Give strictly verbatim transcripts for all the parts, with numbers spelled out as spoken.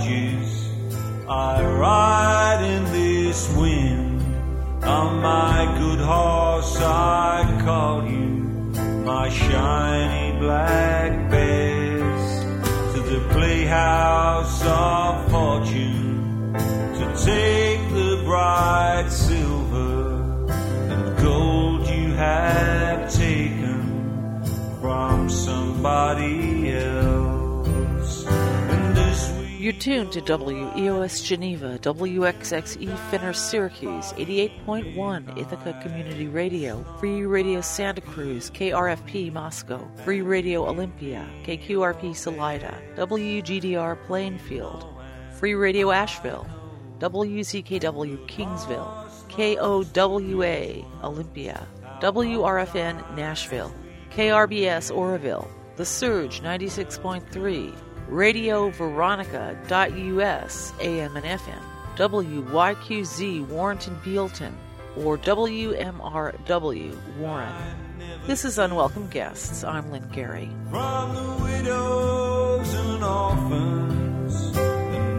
torches. I ride in this wind. On my good horse I call you, my shiny black bears, to the playhouse of fortune, to take the bright silver and gold you have taken from somebody else. And this You're tuned to W E O S Geneva, W X X E Finner Syracuse, eighty-eight point one Ithaca Community Radio, Free Radio Santa Cruz, K R F P Moscow, Free Radio Olympia, K Q R P Salida, W G D R Plainfield, Free Radio Asheville, W Z K W Kingsville, K O W A Olympia, W R F N Nashville, K R B S Oroville, The Surge ninety-six point three, Radio Veronica.us, A M and F M, W Y Q Z Warrenton Bealton, or W M R W Warren. This is Unwelcome Guests. I'm Lynn Gary. From the widows and orphans, the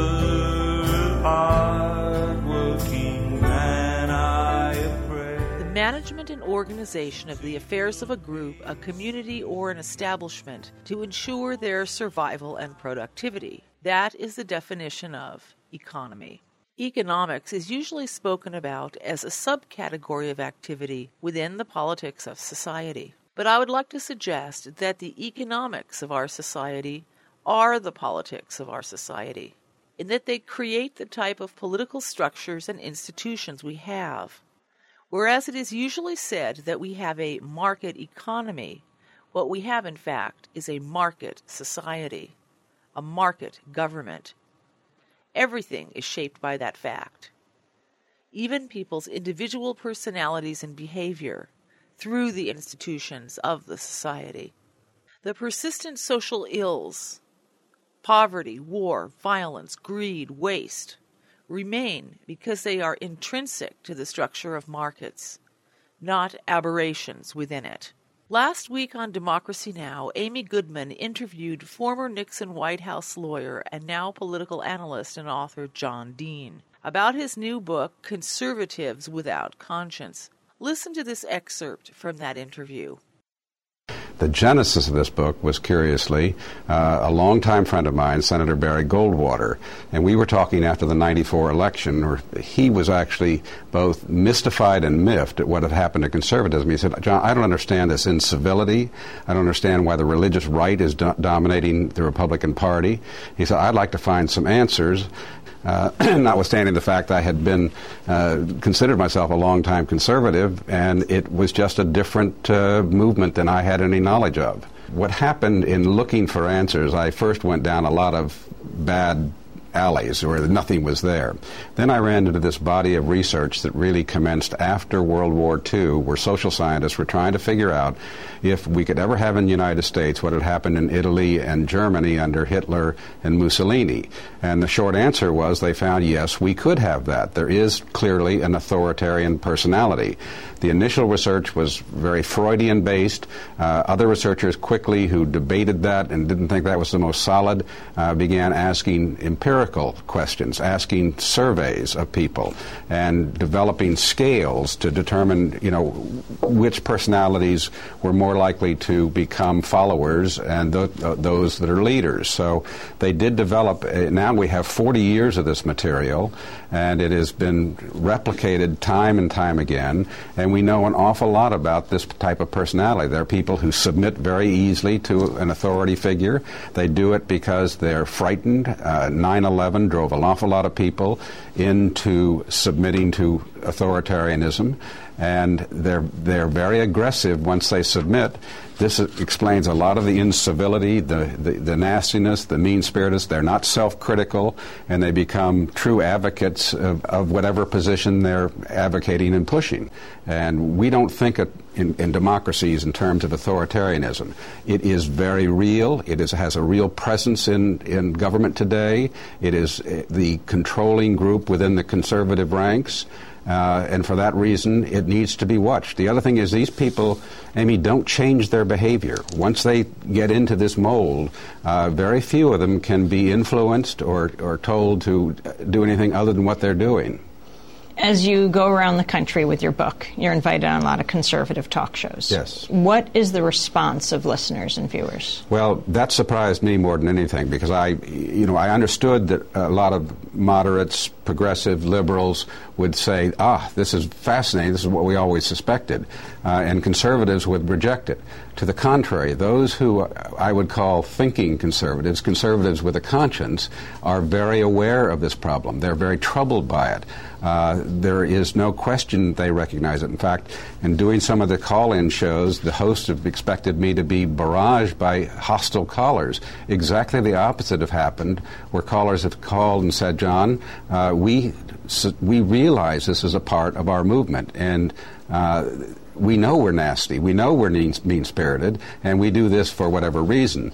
never hard-working man I have prayed. The management and organization of the affairs of a group, a community, or an establishment to ensure their survival and productivity. That is the definition of economy. Economics is usually spoken about as a subcategory of activity within the politics of society. But I would like to suggest that the economics of our society are the politics of our society, in that they create the type of political structures and institutions we have. Whereas it is usually said that we have a market economy, what we have, in fact, is a market society, a market government. Everything is shaped by that fact. Even people's individual personalities and behavior through the institutions of the society. The persistent social ills, poverty, war, violence, greed, waste, remain because they are intrinsic to the structure of markets, not aberrations within it. Last week on Democracy Now!, Amy Goodman interviewed former Nixon White House lawyer and now political analyst and author John Dean about his new book, Conservatives Without Conscience. Listen to this excerpt from that interview. The genesis of this book was, curiously, uh, a longtime friend of mine, Senator Barry Goldwater, and we were talking after the ninety-four election, where he was actually both mystified and miffed at what had happened to conservatism. He said, John, I don't understand this incivility. I don't understand why the religious right is do- dominating the Republican Party. He said, I'd like to find some answers. Uh, notwithstanding the fact I had been uh, considered myself a long-time conservative, and it was just a different uh, movement than I had any knowledge of. What happened in looking for answers, I first went down a lot of bad alleys where nothing was there. Then I ran into this body of research that really commenced after World War Two, where social scientists were trying to figure out if we could ever have in the United States what had happened in Italy and Germany under Hitler and Mussolini. And the short answer was they found, yes, we could have that. There is clearly an authoritarian personality. The initial research was very Freudian-based. Uh, other researchers quickly, who debated that and didn't think that was the most solid, uh, began asking empirical questions, asking surveys of people, and developing scales to determine, you know, which personalities were more likely to become followers and th- uh, those that are leaders. So they did develop. Uh, now we have forty years of this material, and it has been replicated time and time again, and we know an awful lot about this type of personality. There are people who submit very easily to an authority figure. They do it because they're frightened. Uh, nine eleven drove an awful lot of people into submitting to authoritarianism, and they're they're very aggressive once they submit. This explains a lot of the incivility, the, the, the nastiness, the mean-spiritedness. They're not self-critical, and they become true advocates of, of whatever position they're advocating and pushing. And we don't think of, in, in democracies in terms of authoritarianism. It is very real. It is, has a real presence in, in government today. It is the controlling group within the conservative ranks. Uh, and for that reason, it needs to be watched. The other thing is these people, Amy, don't change their behavior. Once they get into this mold, uh, very few of them can be influenced or, or told to do anything other than what they're doing. As you go around the country with your book, you're invited on a lot of conservative talk shows. Yes. What is the response of listeners and viewers? Well, that surprised me more than anything because I, you know, I understood that a lot of moderates, progressive liberals would say, ah, this is fascinating, this is what we always suspected, uh, and conservatives would reject it. To the contrary, those who I would call thinking conservatives, conservatives with a conscience, are very aware of this problem. They're very troubled by it. Uh, there is no question they recognize it. In fact, in doing some of the call-in shows, the hosts have expected me to be barraged by hostile callers. Exactly the opposite have happened, where callers have called and said, John, uh, we we realize this is a part of our movement, and uh, we know we're nasty, we know we're mean-spirited, and we do this for whatever reason.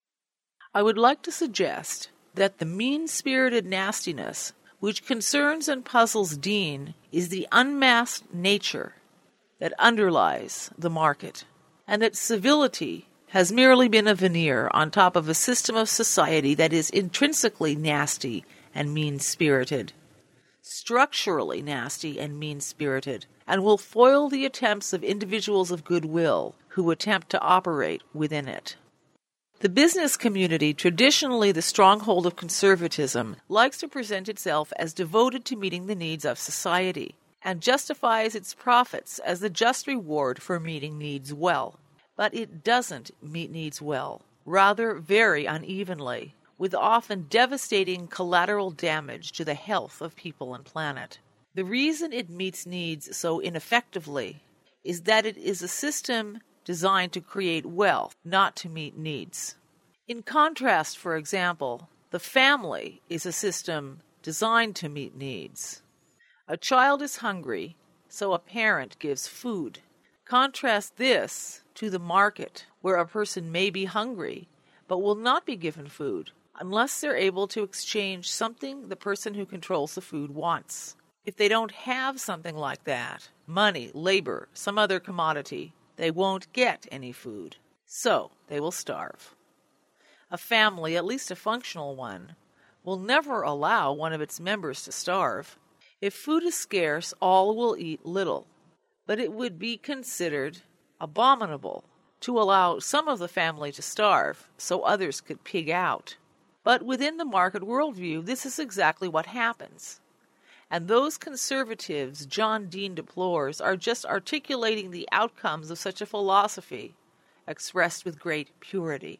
I would like to suggest that the mean-spirited nastiness which concerns and puzzles Dean is the unmasked nature that underlies the market, and that civility has merely been a veneer on top of a system of society that is intrinsically nasty and mean-spirited, structurally nasty and mean-spirited, and will foil the attempts of individuals of goodwill who attempt to operate within it. The business community, traditionally the stronghold of conservatism, likes to present itself as devoted to meeting the needs of society, and justifies its profits as the just reward for meeting needs well. But it doesn't meet needs well, rather very unevenly, with often devastating collateral damage to the health of people and planet. The reason it meets needs so ineffectively is that it is a system designed to create wealth, not to meet needs. In contrast, for example, the family is a system designed to meet needs. A child is hungry, so a parent gives food. Contrast this to the market, where a person may be hungry, but will not be given food, unless they're able to exchange something the person who controls the food wants. If they don't have something like that, money, labor, some other commodity, they won't get any food, so they will starve. A family, at least a functional one, will never allow one of its members to starve. If food is scarce, all will eat little, but it would be considered abominable to allow some of the family to starve so others could pig out. But within the market worldview, this is exactly what happens. And those conservatives John Dean deplores are just articulating the outcomes of such a philosophy, expressed with great purity.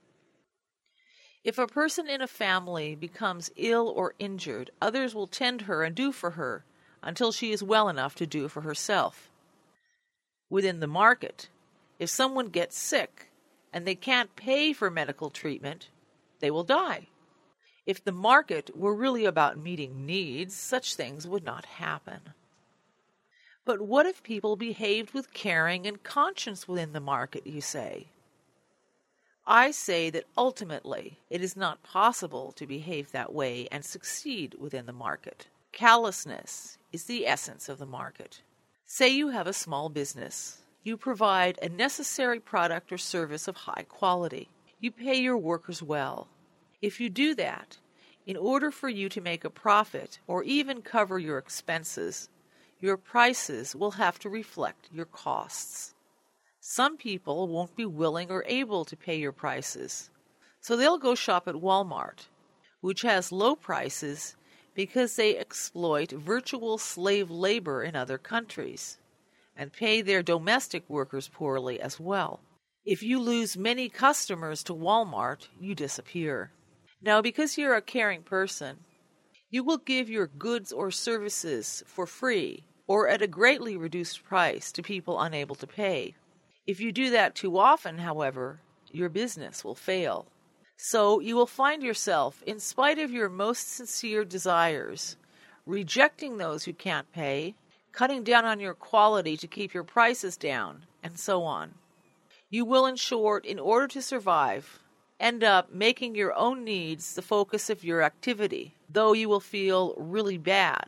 If a person in a family becomes ill or injured, others will tend her and do for her until she is well enough to do for herself. Within the market, if someone gets sick and they can't pay for medical treatment, they will die. If the market were really about meeting needs, such things would not happen. But what if people behaved with caring and conscience within the market, you say? I say that ultimately it is not possible to behave that way and succeed within the market. Callousness is the essence of the market. Say you have a small business. You provide a necessary product or service of high quality. You pay your workers well. If you do that, in order for you to make a profit or even cover your expenses, your prices will have to reflect your costs. Some people won't be willing or able to pay your prices, so they'll go shop at Walmart, which has low prices because they exploit virtual slave labor in other countries and pay their domestic workers poorly as well. If you lose many customers to Walmart, you disappear. Now, because you're a caring person, you will give your goods or services for free or at a greatly reduced price to people unable to pay. If you do that too often, however, your business will fail. So you will find yourself, in spite of your most sincere desires, rejecting those who can't pay, cutting down on your quality to keep your prices down, and so on. You will, in short, in order to survive, end up making your own needs the focus of your activity, though you will feel really bad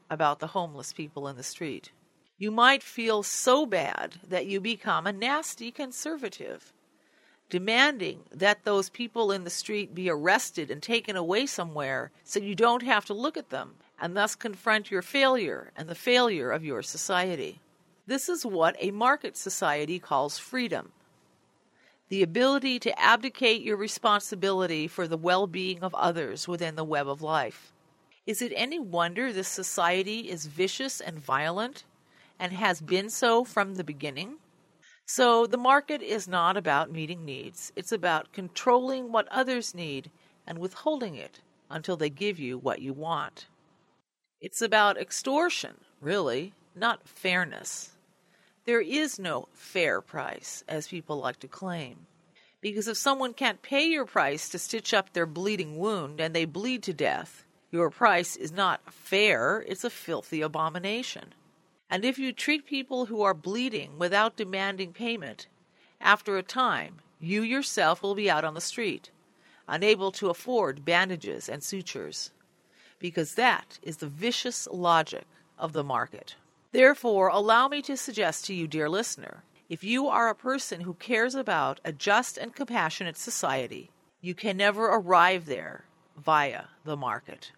about the homeless people in the street. You might feel so bad that you become a nasty conservative, demanding that those people in the street be arrested and taken away somewhere so you don't have to look at them, and thus confront your failure and the failure of your society. This is what a market society calls freedom. The ability to abdicate your responsibility for the well-being of others within the web of life. Is it any wonder this society is vicious and violent, and has been so from the beginning? So the market is not about meeting needs. It's about controlling what others need and withholding it until they give you what you want. It's about extortion, really, not fairness. There is no fair price, as people like to claim. Because if someone can't pay your price to stitch up their bleeding wound and they bleed to death, your price is not fair, it's a filthy abomination. And if you treat people who are bleeding without demanding payment, after a time, you yourself will be out on the street, unable to afford bandages and sutures. Because that is the vicious logic of the market. Therefore, allow me to suggest to you, dear listener, if you are a person who cares about a just and compassionate society, you can never arrive there via the market.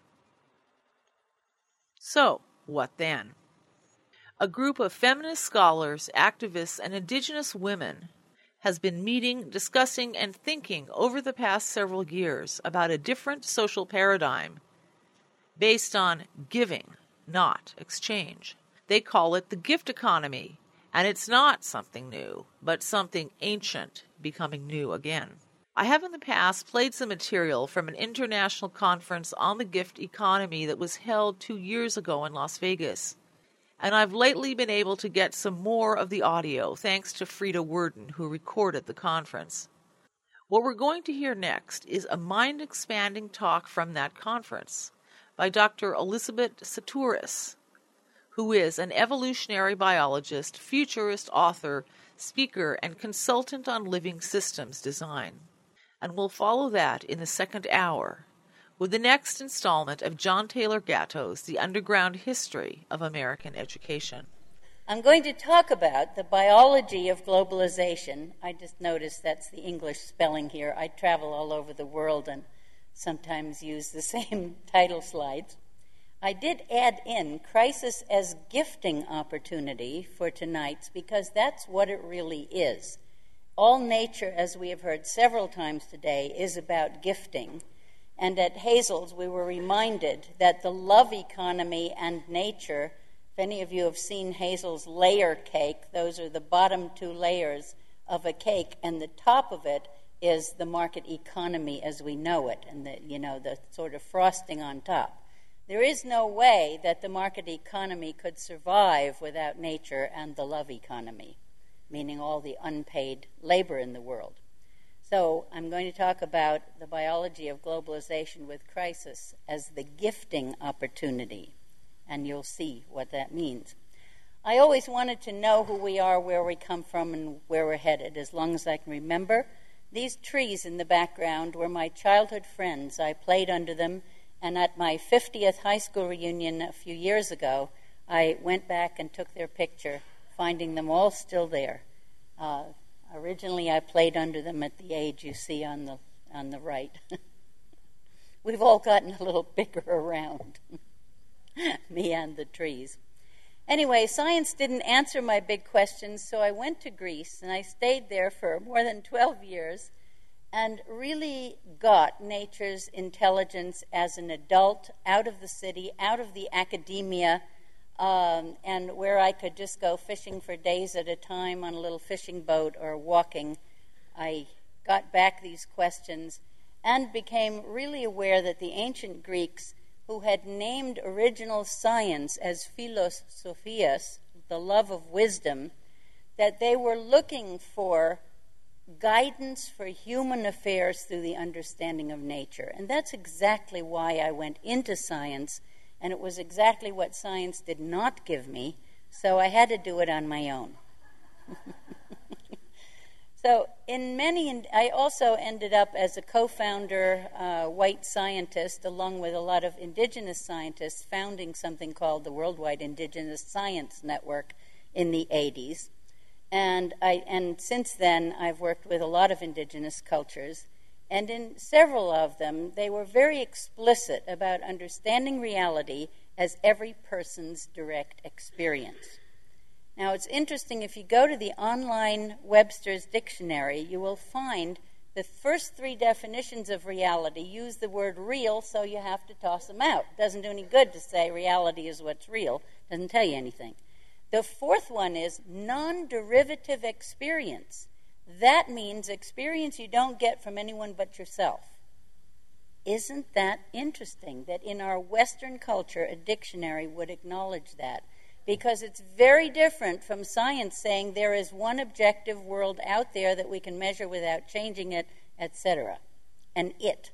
So, what then? A group of feminist scholars, activists, and indigenous women has been meeting, discussing, and thinking over the past several years about a different social paradigm based on giving, not exchange. They call it the gift economy, and it's not something new, but something ancient becoming new again. I have in the past played some material from an international conference on the gift economy that was held two years ago in Las Vegas, and I've lately been able to get some more of the audio thanks to Frida Worden, who recorded the conference. What we're going to hear next is a mind-expanding talk from that conference by Doctor Elizabeth Sahtouris, who is an evolutionary biologist, futurist author, speaker, and consultant on living systems design. And we'll follow that in the second hour with the next installment of John Taylor Gatto's The Underground History of American Education. I'm going to talk about the biology of globalization. I just noticed that's the English spelling here. I travel all over the world and sometimes use the same title slides. I did add in crisis as gifting opportunity for tonight's because that's what it really is. All nature, as we have heard several times today, is about gifting. And at Hazel's, we were reminded that the love economy and nature, if any of you have seen Hazel's layer cake, those are the bottom two layers of a cake, and the top of it is the market economy as we know it, and the, you know, the sort of frosting on top. There is no way that the market economy could survive without nature and the love economy, meaning all the unpaid labor in the world. So I'm going to talk about the biology of globalization with crisis as the gifting opportunity, and you'll see what that means. I always wanted to know who we are, where we come from, and where we're headed, as long as I can remember. These trees in the background were my childhood friends. I played under them, and at my fiftieth high school reunion a few years ago, I went back and took their picture, finding them all still there. Uh, originally, I played under them at the age you see on the on the right. We've all gotten a little bigger around, me and the trees. Anyway, science didn't answer my big questions, so I went to Greece, and I stayed there for more than twelve years and really got nature's intelligence as an adult, out of the city, out of the academia, um, and where I could just go fishing for days at a time on a little fishing boat or walking. I got back these questions and became really aware that the ancient Greeks, who had named original science as philos sophias, the love of wisdom, that they were looking for guidance for human affairs through the understanding of nature. And that's exactly why I went into science, and it was exactly what science did not give me, so I had to do it on my own. So in many, I also ended up as a co-founder, uh, white scientist, along with a lot of indigenous scientists, founding something called the Worldwide Indigenous Science Network in the eighties. And, I, and since then, I've worked with a lot of indigenous cultures. And in several of them, they were very explicit about understanding reality as every person's direct experience. Now, it's interesting, if you go to the online Webster's Dictionary, you will find the first three definitions of reality use the word real, so you have to toss them out. It doesn't do any good to say reality is what's real. It doesn't tell you anything. The fourth one is non-derivative experience. That means experience you don't get from anyone but yourself. Isn't that interesting that in our Western culture, a dictionary would acknowledge that? Because it's very different from science saying there is one objective world out there that we can measure without changing it, et cetera. And it.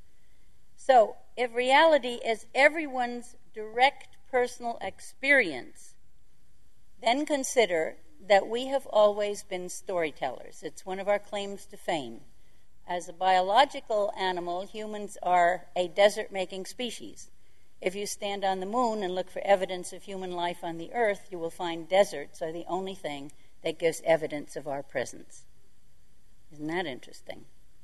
So, if reality is everyone's direct personal experience, then consider that we have always been storytellers. It's one of our claims to fame. As a biological animal, humans are a desert-making species. If you stand on the moon and look for evidence of human life on the earth, you will find deserts are the only thing that gives evidence of our presence. Isn't that interesting?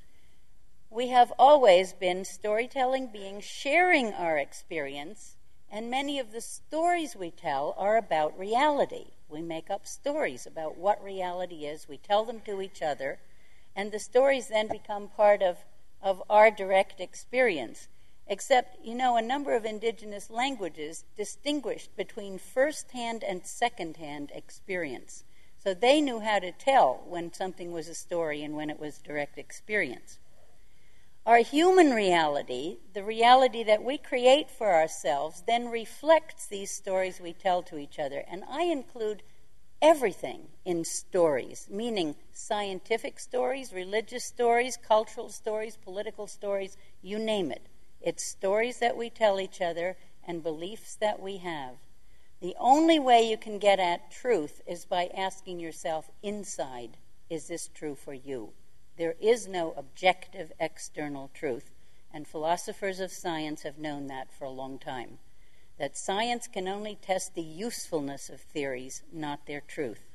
We have always been storytelling beings sharing our experience, and many of the stories we tell are about reality. We make up stories about what reality is. We tell them to each other, and the stories then become part of, of our direct experience. Except, you know, a number of indigenous languages distinguished between first-hand and second-hand experience. So they knew how to tell when something was a story and when it was direct experience. Our human reality, the reality that we create for ourselves, then reflects these stories we tell to each other. And I include everything in stories, meaning scientific stories, religious stories, cultural stories, political stories, you name it. It's stories that we tell each other and beliefs that we have. The only way you can get at truth is by asking yourself inside, is this true for you? There is no objective external truth, and philosophers of science have known that for a long time, that science can only test the usefulness of theories, not their truth.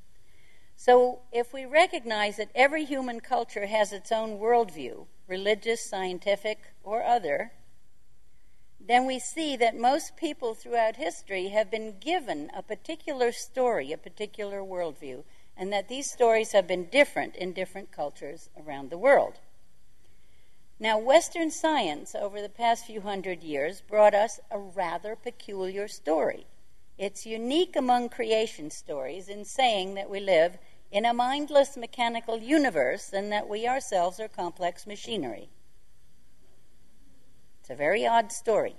So if we recognize that every human culture has its own worldview, religious, scientific, or other, then we see that most people throughout history have been given a particular story, a particular worldview, and that these stories have been different in different cultures around the world. Now, Western science over the past few hundred years brought us a rather peculiar story. It's unique among creation stories in saying that we live in a mindless mechanical universe and that we ourselves are complex machinery. It's a very odd story.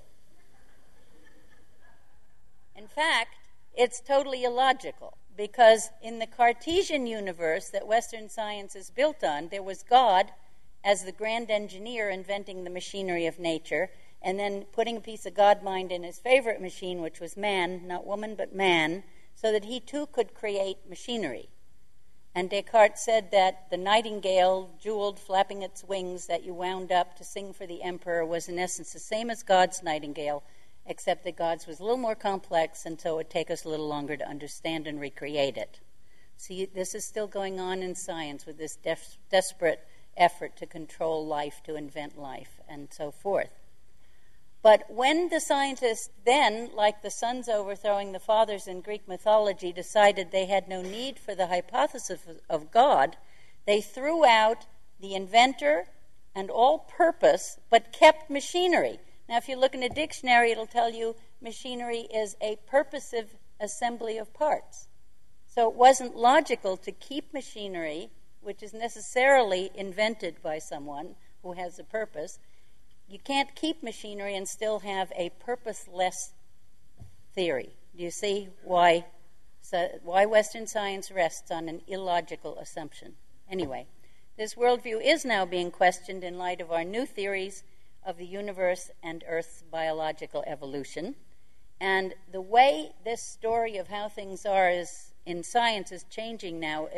In fact, it's totally illogical, because in the Cartesian universe that Western science is built on, there was God as the grand engineer inventing the machinery of nature, and then putting a piece of God mind in his favorite machine, which was man, not woman, but man, so that he too could create machinery. And Descartes said that the nightingale, jeweled, flapping its wings, that you wound up to sing for the emperor was in essence the same as God's nightingale, except that God's was a little more complex, and so it would take us a little longer to understand and recreate it. See, this is still going on in science with this def- desperate effort to control life, to invent life, and so forth. But when the scientists then, like the sons overthrowing the fathers in Greek mythology, decided they had no need for the hypothesis of God, they threw out the inventor and all purpose, but kept machinery. Now, if you look in a dictionary, it'll tell you machinery is a purposive assembly of parts. So it wasn't logical to keep machinery, which is necessarily invented by someone who has a purpose. You can't keep machinery and still have a purposeless theory. Do you see why, so why Western science rests on an illogical assumption? Anyway, this worldview is now being questioned in light of our new theories of the universe and Earth's biological evolution. And the way this story of how things are is, in science is changing now is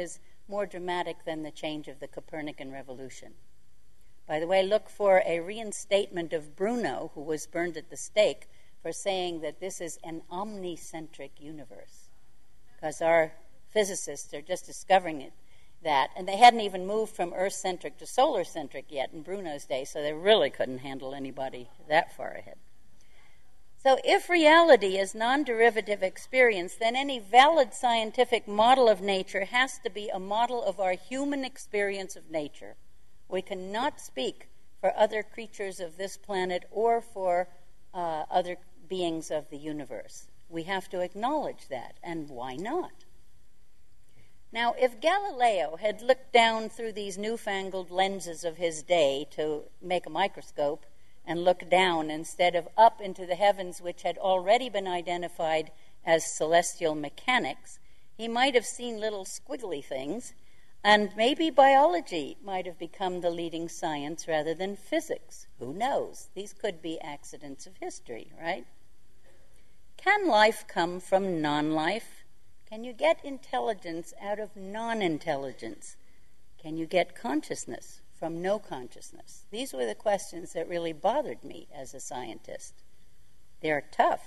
more dramatic than the change of the Copernican revolution. By the way, look for a reinstatement of Bruno, who was burned at the stake, for saying that this is an omnicentric universe, because our physicists are just discovering it, that, and they hadn't even moved from Earth-centric to solar-centric yet in Bruno's day, so they really couldn't handle anybody that far ahead. So if reality is non-derivative experience, then any valid scientific model of nature has to be a model of our human experience of nature. We cannot speak for other creatures of this planet or for uh, other beings of the universe. We have to acknowledge that, and why not? Now, if Galileo had looked down through these newfangled lenses of his day to make a microscope and look down instead of up into the heavens, which had already been identified as celestial mechanics, he might have seen little squiggly things, and maybe biology might have become the leading science rather than physics. Who knows? These could be accidents of history, right? Can life come from non-life? Can you get intelligence out of non-intelligence? Can you get consciousness from no consciousness? These were the questions that really bothered me as a scientist. They're tough.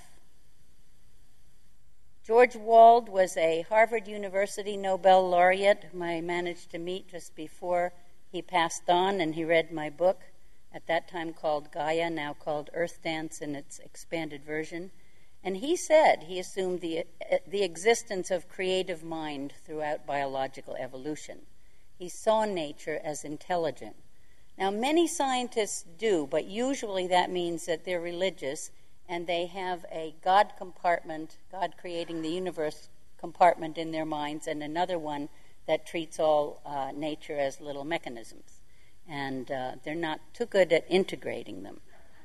George Wald was a Harvard University Nobel laureate whom I managed to meet just before he passed on, and he read my book, at that time called Gaia, now called Earth Dance in its expanded version. And he said he assumed the, the existence of creative mind throughout biological evolution. He saw nature as intelligent. Now, many scientists do, but usually that means that they're religious and they have a God compartment, God creating the universe compartment in their minds, and another one that treats all uh, nature as little mechanisms. And uh, they're not too good at integrating them.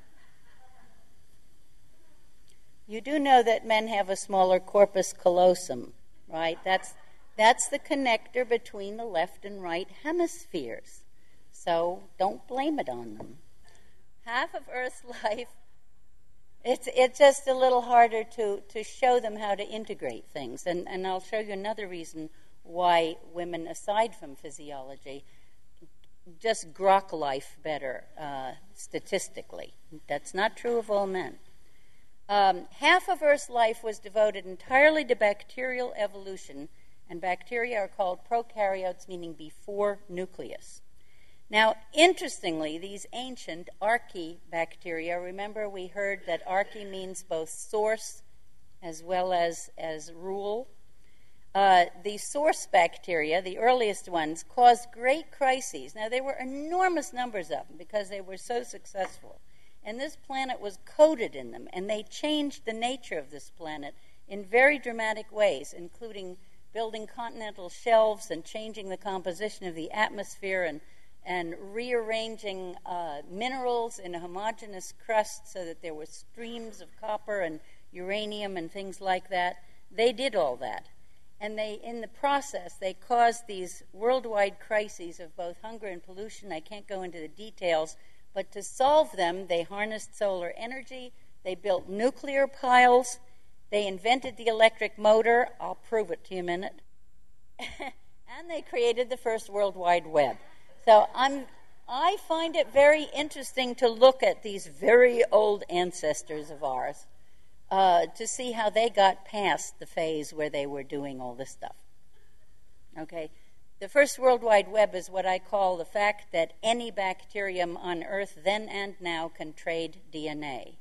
You do know that men have a smaller corpus callosum, right? That's that's the connector between the left and right hemispheres. So don't blame it on them. Half of Earth's life, it's it's just a little harder to, to show them how to integrate things. And, and I'll show you another reason why women, aside from physiology, just grok life better uh, statistically. That's not true of all men. Um, half of Earth's life was devoted entirely to bacterial evolution, and bacteria are called prokaryotes, meaning before nucleus. Now, interestingly, these ancient archaebacteria, remember we heard that archae means both source as well as, as rule. Uh, the source bacteria, the earliest ones, caused great crises. Now, there were enormous numbers of them because they were so successful. And this planet was coated in them, and they changed the nature of this planet in very dramatic ways, including building continental shelves and changing the composition of the atmosphere and, and rearranging uh, minerals in a homogeneous crust so that there were streams of copper and uranium and things like that. They did all that. And they, in the process, they caused these worldwide crises of both hunger and pollution. I can't go into the details, but to solve them, they harnessed solar energy, they built nuclear piles, they invented the electric motor. I'll prove it to you in a minute. And they created the first World Wide Web. So I'm, I find it very interesting to look at these very old ancestors of ours uh, to see how they got past the phase where they were doing all this stuff. Okay? The first World Wide Web is what I call the fact that any bacterium on Earth then and now can trade D N A.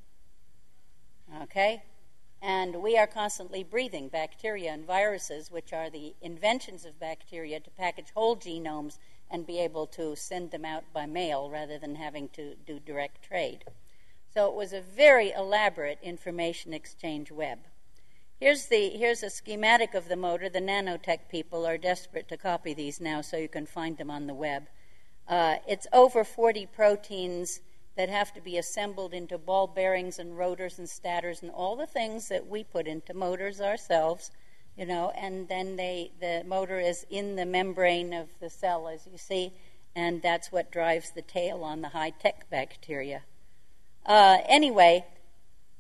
Okay? And we are constantly breathing bacteria and viruses, which are the inventions of bacteria to package whole genomes and be able to send them out by mail rather than having to do direct trade. So it was a very elaborate information exchange web. Here's the here's a schematic of the motor. The nanotech people are desperate to copy these now so you can find them on the web. Uh, it's over forty proteins that have to be assembled into ball bearings and rotors and stators and all the things that we put into motors ourselves, you know, and then they the motor is in the membrane of the cell, as you see, and that's what drives the tail on the high-tech bacteria. Uh, anyway,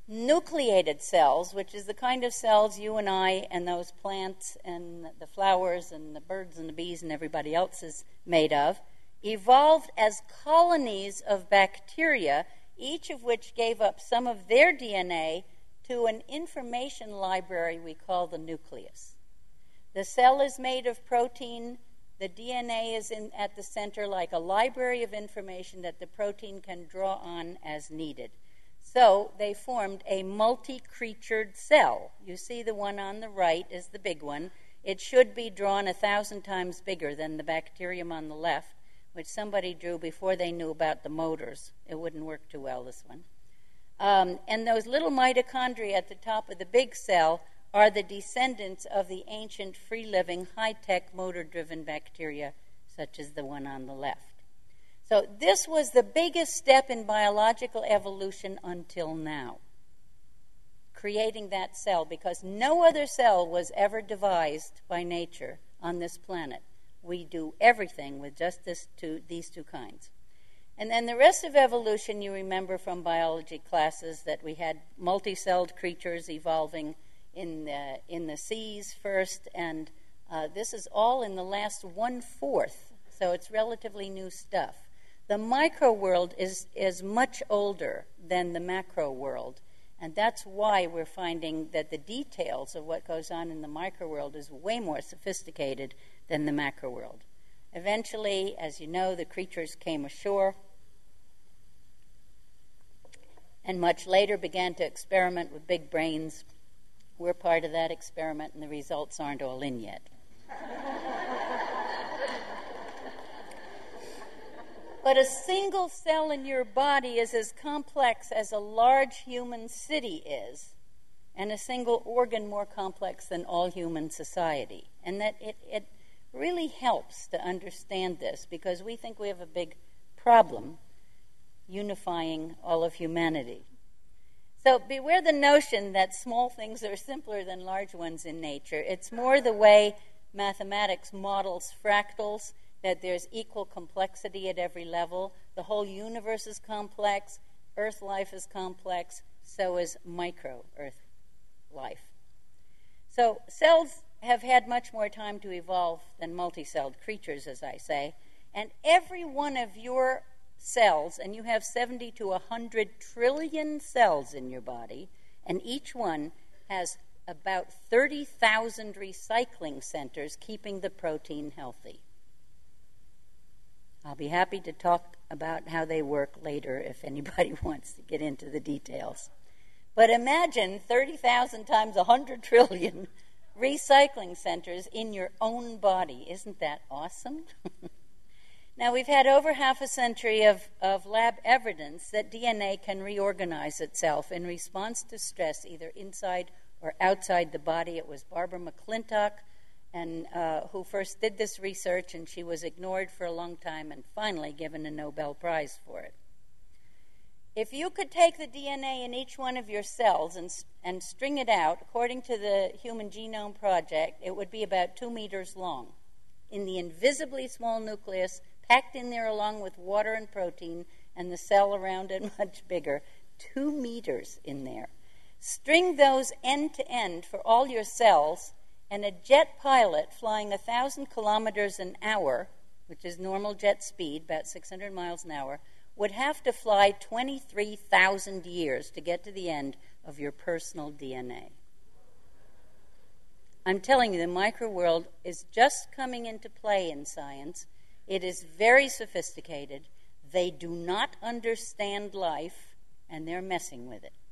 nucleated cells, which is the kind of cells you and I and those plants and the flowers and the birds and the bees and everybody else is made of, evolved as colonies of bacteria, each of which gave up some of their D N A to an information library we call the nucleus. The cell is made of protein. The D N A is in, at the center like a library of information that the protein can draw on as needed. So they formed a multi-creatured cell. You see the one on the right is the big one. It should be drawn a thousand times bigger than the bacterium on the left, which somebody drew before they knew about the motors. It wouldn't work too well, this one. Um, and those little mitochondria at the top of the big cell are the descendants of the ancient free-living, high-tech, motor-driven bacteria, such as the one on the left. So this was the biggest step in biological evolution until now, creating that cell, because no other cell was ever devised by nature on this planet. We do everything with just this two, these two kinds. And then the rest of evolution, you remember from biology classes that we had multicelled creatures evolving in the, in the seas first, and uh, this is all in the last one-fourth, so it's relatively new stuff. The micro world is, is much older than the macro world, and that's why we're finding that the details of what goes on in the micro world is way more sophisticated than the macro world. Eventually, as you know, the creatures came ashore and much later began to experiment with big brains. We're part of that experiment, and the results aren't all in yet. But a single cell in your body is as complex as a large human city is, and a single organ more complex than all human society. And that it, it really helps to understand this, because we think we have a big problem unifying all of humanity. So beware the notion that small things are simpler than large ones in nature. It's more the way mathematics models fractals, that there's equal complexity at every level. The whole universe is complex. Earth life is complex. So is micro-Earth life. So cells have had much more time to evolve than multicelled creatures, as I say. And every one of your cells, and you have seventy to one hundred trillion cells in your body, and each one has about thirty thousand recycling centers keeping the protein healthy. I'll be happy to talk about how they work later if anybody wants to get into the details. But imagine thirty thousand times one hundred trillion recycling centers in your own body. Isn't that awesome? Now, we've had over half a century of, of lab evidence that D N A can reorganize itself in response to stress, either inside or outside the body. It was Barbara McClintock and uh, who first did this research, and she was ignored for a long time and finally given a Nobel Prize for it. If you could take the D N A in each one of your cells and, and string it out, according to the Human Genome Project, it would be about two meters long. In the invisibly small nucleus, packed in there along with water and protein, and the cell around it much bigger, two meters in there. String those end to end for all your cells, and a jet pilot flying a thousand kilometers an hour, which is normal jet speed, about six hundred miles an hour, would have to fly twenty-three thousand years to get to the end of your personal D N A. I'm telling you, the microworld is just coming into play in science. It is very sophisticated. They do not understand life, and they're messing with it.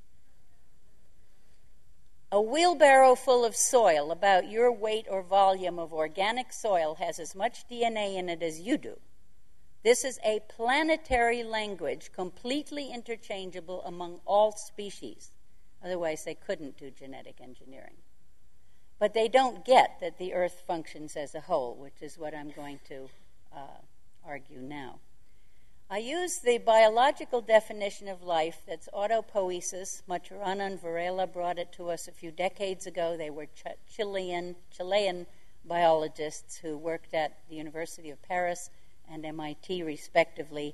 A wheelbarrow full of soil, about your weight or volume of organic soil, has as much D N A in it as you do. This is a planetary language, completely interchangeable among all species. Otherwise, they couldn't do genetic engineering. But they don't get that the Earth functions as a whole, which is what I'm going to uh, argue now. I use the biological definition of life that's autopoiesis. Maturana and Varela brought it to us a few decades ago. They were Ch- Chilean, Chilean biologists who worked at the University of Paris and M I T, respectively.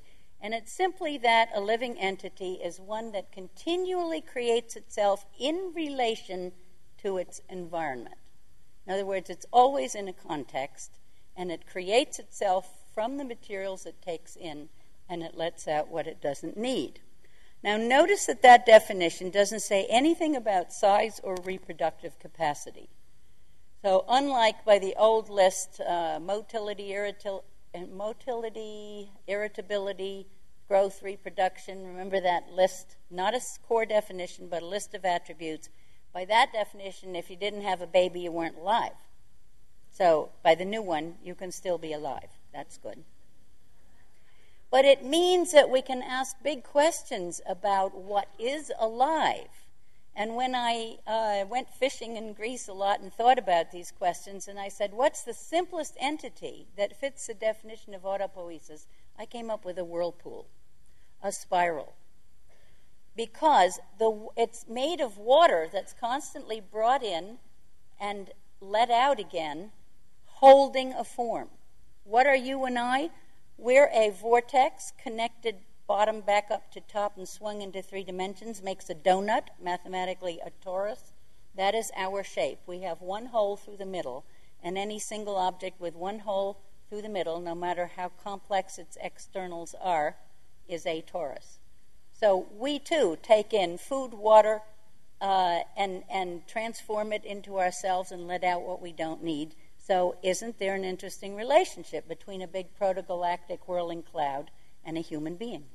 And it's simply that a living entity is one that continually creates itself in relation to its environment. In other words, it's always in a context, and it creates itself from the materials it takes in, and it lets out what it doesn't need. Now, notice that that definition doesn't say anything about size or reproductive capacity. So, unlike by the old list, uh, motility, irritil- motility, irritability, growth, reproduction, remember that list, not a core definition, but a list of attributes. By that definition, if you didn't have a baby, you weren't alive. So, by the new one, you can still be alive. That's good. But it means that we can ask big questions about what is alive. And when I uh, went fishing in Greece a lot and thought about these questions, and I said, what's the simplest entity that fits the definition of autopoiesis, I came up with a whirlpool, a spiral. Because the, it's made of water that's constantly brought in and let out again, holding a form. What are you and I? We're a vortex connected bottom back up to top and swung into three dimensions, makes a donut, mathematically a torus. That is our shape. We have one hole through the middle, and any single object with one hole through the middle, no matter how complex its externals are, is a torus. So we, too, take in food, water, uh, and, and transform it into ourselves and let out what we don't need. So isn't there an interesting relationship between a big protogalactic whirling cloud and a human being?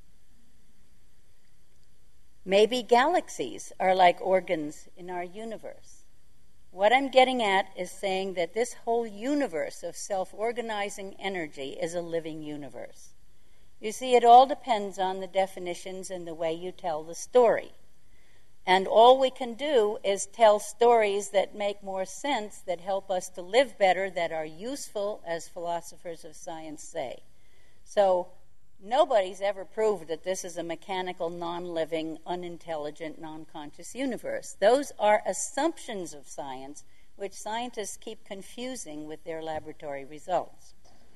Maybe galaxies are like organs in our universe. What I'm getting at is saying that this whole universe of self-organizing energy is a living universe. You see, it all depends on the definitions and the way you tell the story. And all we can do is tell stories that make more sense, that help us to live better, that are useful, as philosophers of science say. So nobody's ever proved that this is a mechanical, non-living, unintelligent, non-conscious universe. Those are assumptions of science, which scientists keep confusing with their laboratory results.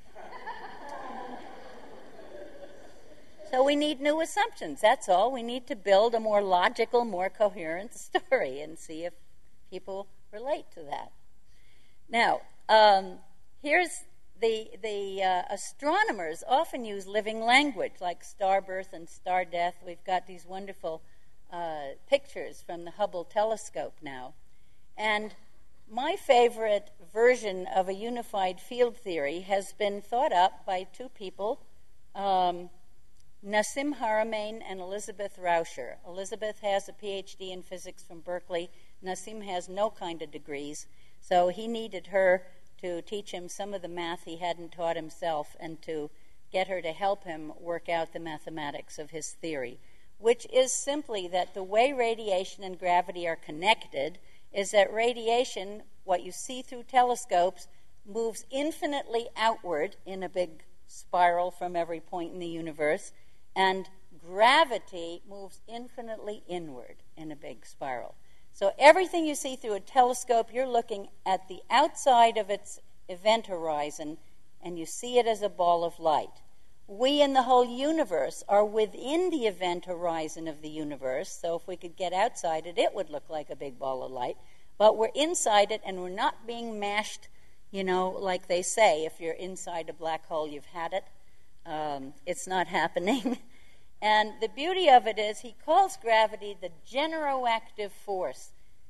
So we need new assumptions, that's all. We need to build a more logical, more coherent story and see if people relate to that. Now, um, here's the, the uh, astronomers often use living language, like star birth and star death. We've got these wonderful uh, pictures from the Hubble telescope now. And my favorite version of a unified field theory has been thought up by two people, um, Nassim Haramein and Elizabeth Rauscher. Elizabeth has a P H D in physics from Berkeley. Nassim has no kind of degrees, so he needed her to teach him some of the math he hadn't taught himself and to get her to help him work out the mathematics of his theory, which is simply that the way radiation and gravity are connected is that radiation, what you see through telescopes, moves infinitely outward in a big spiral from every point in the universe, and gravity moves infinitely inward in a big spiral. So everything you see through a telescope, you're looking at the outside of its event horizon, and you see it as a ball of light. We in the whole universe are within the event horizon of the universe, so if we could get outside it, it would look like a big ball of light. But we're inside it, and we're not being mashed, you know, like they say, if you're inside a black hole, you've had it. Um, it's not happening. And the beauty of it is he calls gravity the generoactive force.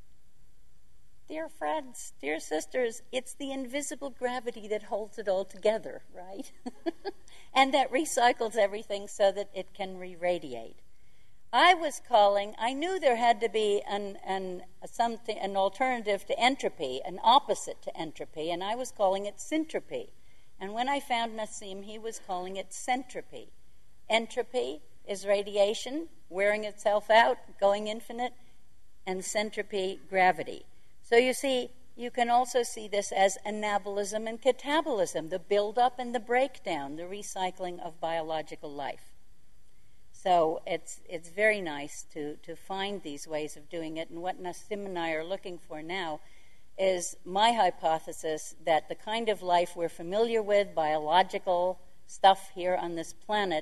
Dear friends, dear sisters, it's the invisible gravity that holds it all together, right? And that recycles everything so that it can re-radiate. I was calling, I knew there had to be an, an, something, an alternative to entropy, an opposite to entropy, and I was calling it syntropy. And when I found Nassim, he was calling it centropy. Entropy is radiation wearing itself out, going infinite, and centropy, gravity. So you see, you can also see this as anabolism and catabolism, the buildup and the breakdown, the recycling of biological life. So it's it's very nice to, to find these ways of doing it, and what Nassim and I are looking for now is my hypothesis that the kind of life we're familiar with, biological stuff here on this planet,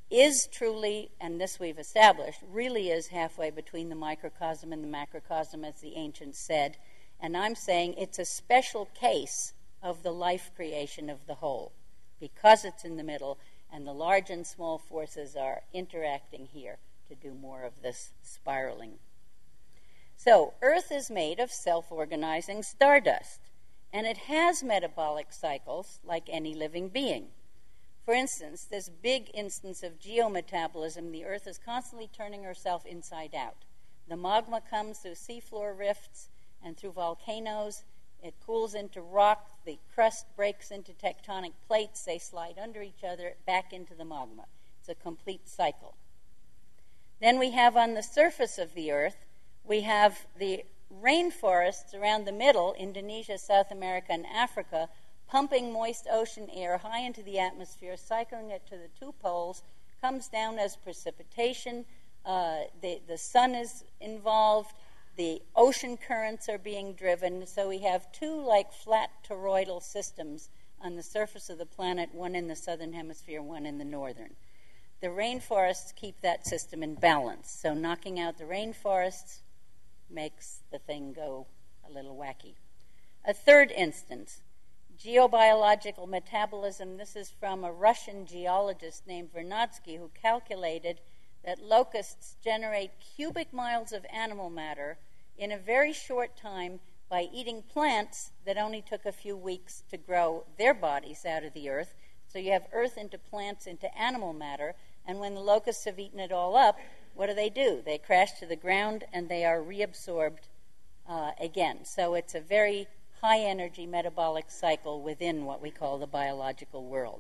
is truly, and this we've established, really is halfway between the microcosm and the macrocosm, as the ancients said. And I'm saying it's a special case of the life creation of the whole, because it's in the middle, and the large and small forces are interacting here to do more of this spiraling. So, Earth is made of self-organizing stardust, and it has metabolic cycles like any living being. For instance, this big instance of geometabolism, the Earth is constantly turning herself inside out. The magma comes through seafloor rifts and through volcanoes. It cools into rock. The crust breaks into tectonic plates. They slide under each other back into the magma. It's a complete cycle. Then we have on the surface of the Earth, we have the rainforests around the middle, Indonesia, South America, and Africa, pumping moist ocean air high into the atmosphere, cycling it to the two poles, comes down as precipitation. Uh, the, the sun is involved. The ocean currents are being driven. So we have two like flat toroidal systems on the surface of the planet, one in the southern hemisphere, one in the northern. The rainforests keep that system in balance. So knocking out the rainforests makes the thing go a little wacky. A third instance, geobiological metabolism. This is from a Russian geologist named Vernadsky, who calculated that locusts generate cubic miles of animal matter in a very short time by eating plants that only took a few weeks to grow their bodies out of the earth. So you have earth into plants into animal matter, and when the locusts have eaten it all up, what do they do? They crash to the ground and they are reabsorbed uh, again. So it's a very high-energy metabolic cycle within what we call the biological world.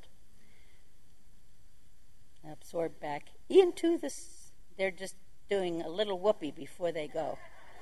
Absorb back into this. They're just doing a little whoopee before they go.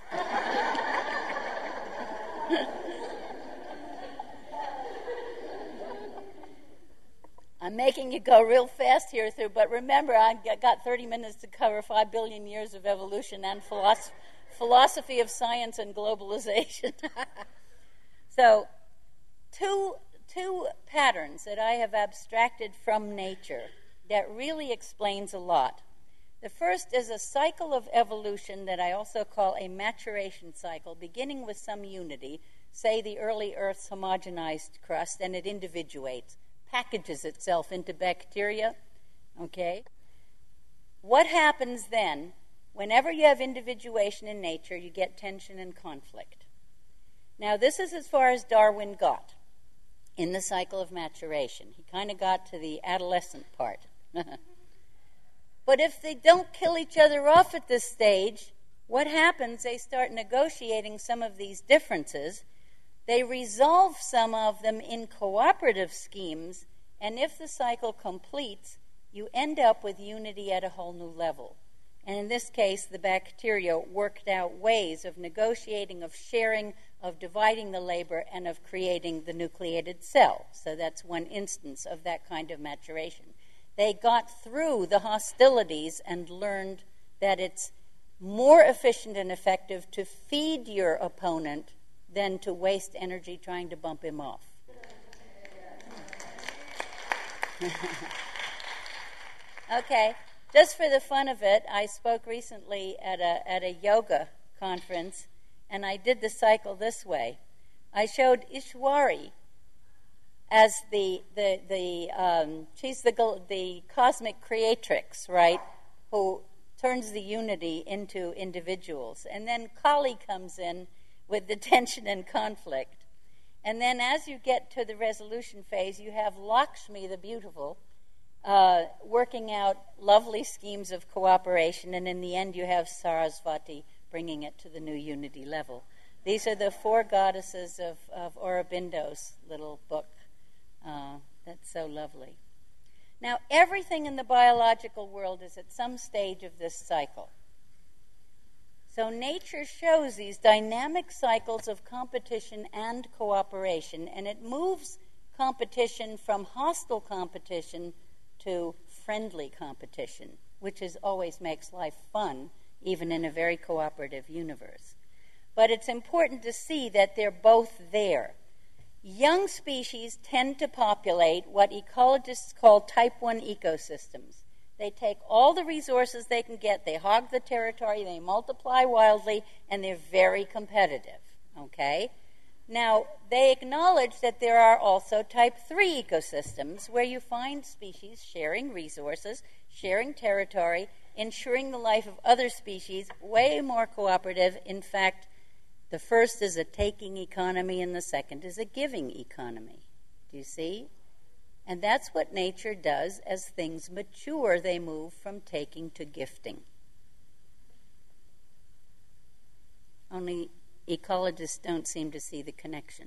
I'm making you go real fast here, through, but remember, I've got thirty minutes to cover five billion years of evolution and philosophy, philosophy of science and globalization. So, two, two patterns that I have abstracted from nature that really explains a lot. The first is a cycle of evolution that I also call a maturation cycle, beginning with some unity, say the early Earth's homogenized crust, and it individuates, packages itself into bacteria, okay? What happens then? Whenever you have individuation in nature, you get tension and conflict. Now, this is as far as Darwin got in the cycle of maturation. He kind of got to the adolescent part. But if they don't kill each other off at this stage, what happens? They start negotiating some of these differences. They resolve some of them in cooperative schemes, and if the cycle completes, you end up with unity at a whole new level. And in this case, the bacteria worked out ways of negotiating, of sharing, of dividing the labor, and of creating the nucleated cell. So that's one instance of that kind of maturation. They got through the hostilities and learned that it's more efficient and effective to feed your opponent than to waste energy trying to bump him off. Okay. Just for the fun of it, I spoke recently at a at a yoga conference, and I did the cycle this way. I showed Ishwari as the the the um, she's the the cosmic creatrix, right? Who turns the unity into individuals, and then Kali comes in with the tension and conflict, and then as you get to the resolution phase, you have Lakshmi, the beautiful, Uh, working out lovely schemes of cooperation, and in the end you have Sarasvati bringing it to the new unity level. These are the four goddesses of, of Aurobindo's little book. Uh, that's so lovely. Now, everything in the biological world is at some stage of this cycle. So nature shows these dynamic cycles of competition and cooperation, and it moves competition from hostile competition to friendly competition, which is always makes life fun, even in a very cooperative universe. But it's important to see that they're both there. Young species tend to populate what ecologists call type one ecosystems. They take all the resources they can get, they hog the territory, they multiply wildly, and they're very competitive, okay? Now, they acknowledge that there are also type three ecosystems where you find species sharing resources, sharing territory, ensuring the life of other species, way more cooperative. In fact, the first is a taking economy and the second is a giving economy. Do you see? And that's what nature does as things mature. They move from taking to gifting. Only ecologists don't seem to see the connection.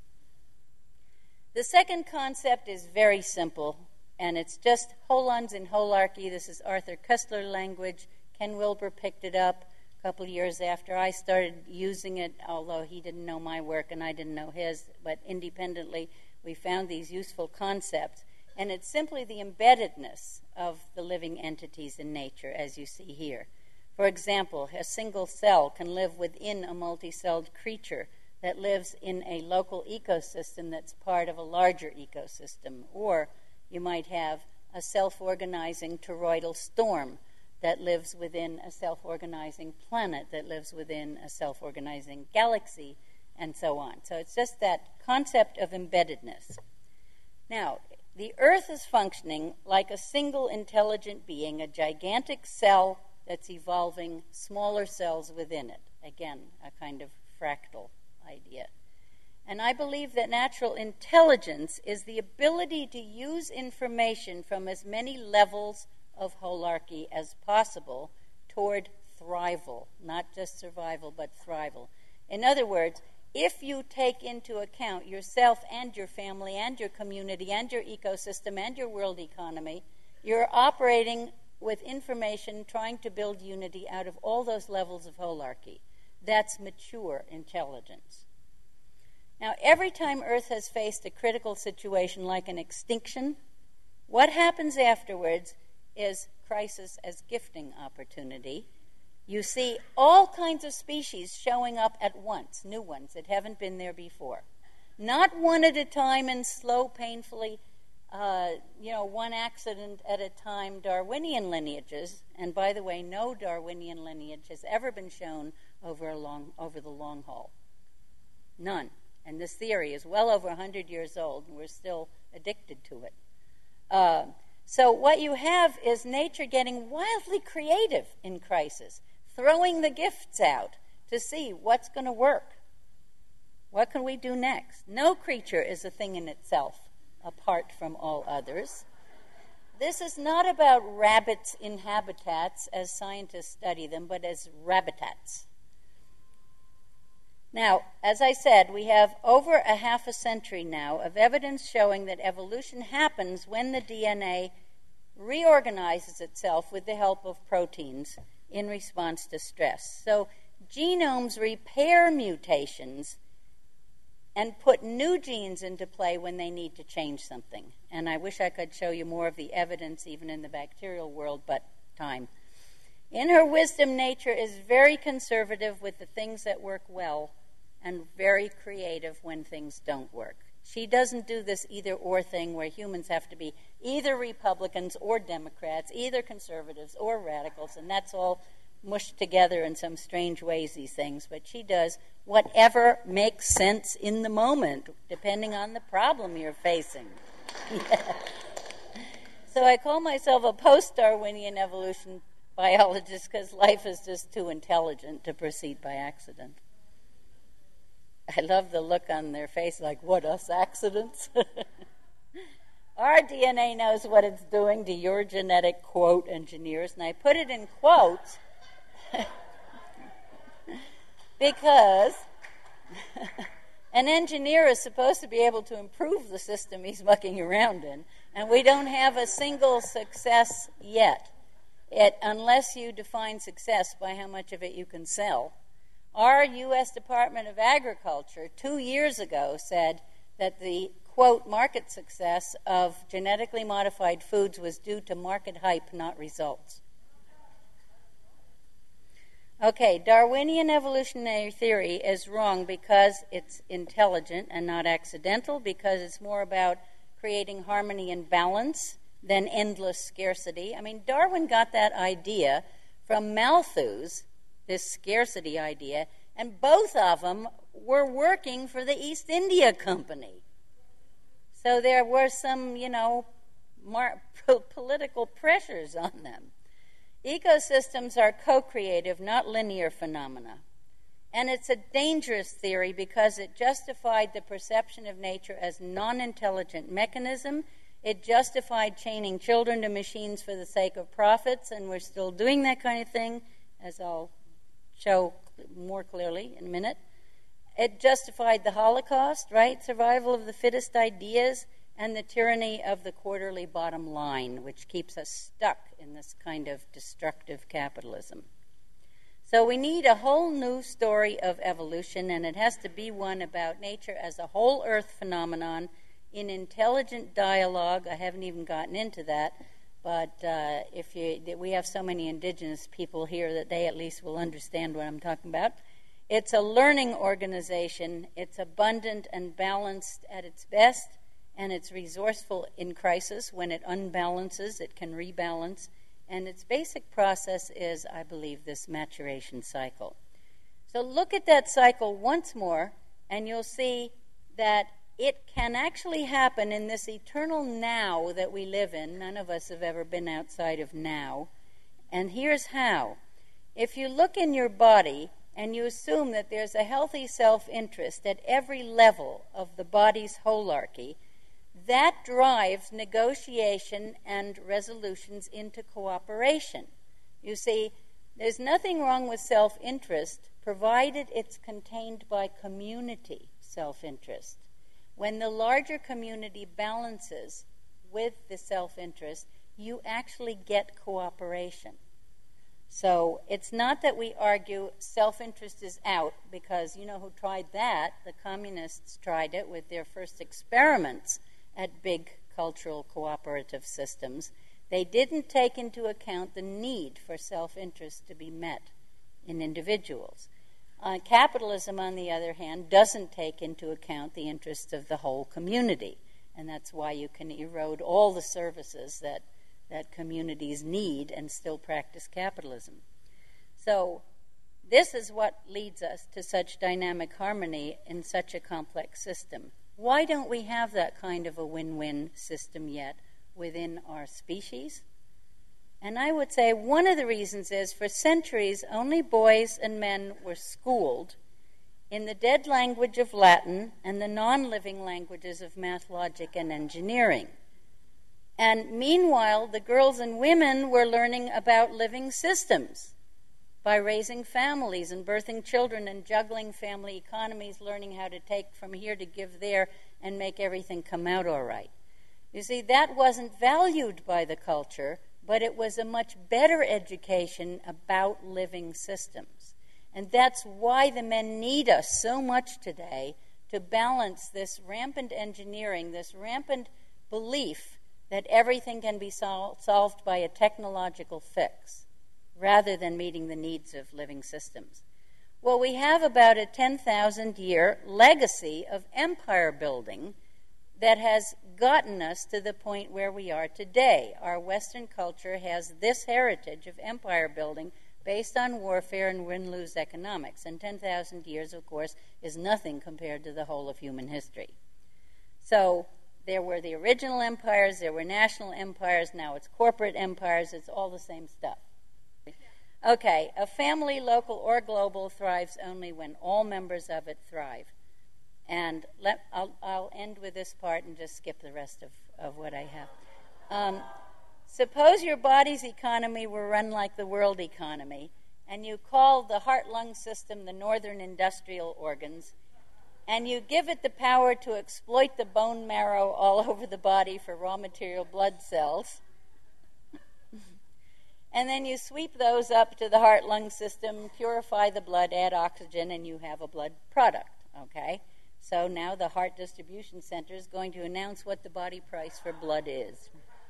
The second concept is very simple, and it's just holons in holarchy. This is Arthur Koestler language. Ken Wilber picked it up a couple years after I started using it, although he didn't know my work and I didn't know his, but independently we found these useful concepts. And it's simply the embeddedness of the living entities in nature, as you see here. For example, a single cell can live within a multi-celled creature that lives in a local ecosystem that's part of a larger ecosystem. Or you might have a self-organizing toroidal storm that lives within a self-organizing planet, that lives within a self-organizing galaxy, and so on. So it's just that concept of embeddedness. Now, the Earth is functioning like a single intelligent being, a gigantic cell that's evolving smaller cells within it. Again, a kind of fractal idea. And I believe that natural intelligence is the ability to use information from as many levels of holarchy as possible toward thrival, not just survival, but thrival. In other words, if you take into account yourself and your family and your community and your ecosystem and your world economy, you're operating with information trying to build unity out of all those levels of holarchy. That's mature intelligence. Now, every time Earth has faced a critical situation like an extinction, what happens afterwards is crisis as gifting opportunity. You see all kinds of species showing up at once, new ones that haven't been there before. Not one at a time in slow, painfully, uh, you know, one accident at a time Darwinian lineages. And by the way, no Darwinian lineage has ever been shown over, a long, over the long haul. None. And this theory is well over one hundred years old, and we're still addicted to it. Uh, so what you have is nature getting wildly creative in crisis, throwing the gifts out to see what's going to work. What can we do next? No creature is a thing in itself, apart from all others. This is not about rabbits in habitats as scientists study them, but as rabbitats. Now, as I said, we have over a half a century now of evidence showing that evolution happens when the D N A reorganizes itself with the help of proteins in response to stress. So genomes repair mutations and put new genes into play when they need to change something. And I wish I could show you more of the evidence even in the bacterial world, but time. In her wisdom, nature is very conservative with the things that work well and very creative when things don't work. She doesn't do this either-or thing where humans have to be either Republicans or Democrats, either conservatives or radicals, and that's all mushed together in some strange ways, these things. But she does whatever makes sense in the moment, depending on the problem you're facing. So I call myself a post-Darwinian evolution biologist because life is just too intelligent to proceed by accident. I love the look on their face like, what, us accidents? Our D N A knows what it's doing to your genetic, quote, engineers. And I put it in quotes because an engineer is supposed to be able to improve the system he's mucking around in. And we don't have a single success yet. It, unless you define success by how much of it you can sell. Our U S Department of Agriculture two years ago said that the, quote, market success of genetically modified foods was due to market hype, not results. Okay, Darwinian evolutionary theory is wrong because it's intelligent and not accidental, because it's more about creating harmony and balance than endless scarcity. I mean, Darwin got that idea from Malthus, this scarcity idea, and both of them were working for the East India Company. So there were some, you know, mar- political pressures on them. Ecosystems are co-creative, not linear phenomena. And it's a dangerous theory because it justified the perception of nature as non-intelligent mechanism. It justified chaining children to machines for the sake of profits, and we're still doing that kind of thing, as I'll show more clearly in a minute. It justified the Holocaust, right? Survival of the fittest ideas, and the tyranny of the quarterly bottom line, which keeps us stuck in this kind of destructive capitalism. So we need a whole new story of evolution, and it has to be one about nature as a whole earth phenomenon in intelligent dialogue. I haven't even gotten into that, but uh, if you, we have so many indigenous people here that they at least will understand what I'm talking about. It's a learning organization. It's abundant and balanced at its best, and it's resourceful in crisis. When it unbalances, it can rebalance. And its basic process is, I believe, this maturation cycle. So look at that cycle once more, and you'll see that it can actually happen in this eternal now that we live in. None of us have ever been outside of now. And here's how. If you look in your body and you assume that there's a healthy self-interest at every level of the body's holarchy, that drives negotiation and resolutions into cooperation. You see, there's nothing wrong with self-interest, provided it's contained by community self-interest. When the larger community balances with the self-interest, you actually get cooperation. So it's not that we argue self-interest is out, because you know who tried that? The communists tried it with their first experiments at big cultural cooperative systems. They didn't take into account the need for self-interest to be met in individuals. Uh, capitalism, on the other hand, doesn't take into account the interests of the whole community, and that's why you can erode all the services that, that communities need and still practice capitalism. So this is what leads us to such dynamic harmony in such a complex system. Why don't we have that kind of a win-win system yet within our species? And I would say one of the reasons is, for centuries, only boys and men were schooled in the dead language of Latin and the non-living languages of math, logic, and engineering. And meanwhile, the girls and women were learning about living systems by raising families and birthing children and juggling family economies, learning how to take from here to give there and make everything come out all right. You see, that wasn't valued by the culture, but it was a much better education about living systems. And that's why the men need us so much today, to balance this rampant engineering, this rampant belief that everything can be sol- solved by a technological fix, rather than meeting the needs of living systems. Well, we have about a ten thousand year legacy of empire building that has gotten us to the point where we are today. Our Western culture has this heritage of empire building based on warfare and win-lose economics. And ten thousand years, of course, is nothing compared to the whole of human history. So there were the original empires, there were national empires, now it's corporate empires, it's all the same stuff. Okay, a family, local or global, thrives only when all members of it thrive. And let, I'll, I'll end with this part and just skip the rest of, of what I have. Um, suppose your body's economy were run like the world economy, and you call the heart-lung system the northern industrial organs, and you give it the power to exploit the bone marrow all over the body for raw material blood cells. And then you sweep those up to the heart-lung system, purify the blood, add oxygen, and you have a blood product, okay? So now the heart distribution center is going to announce what the body price for blood is.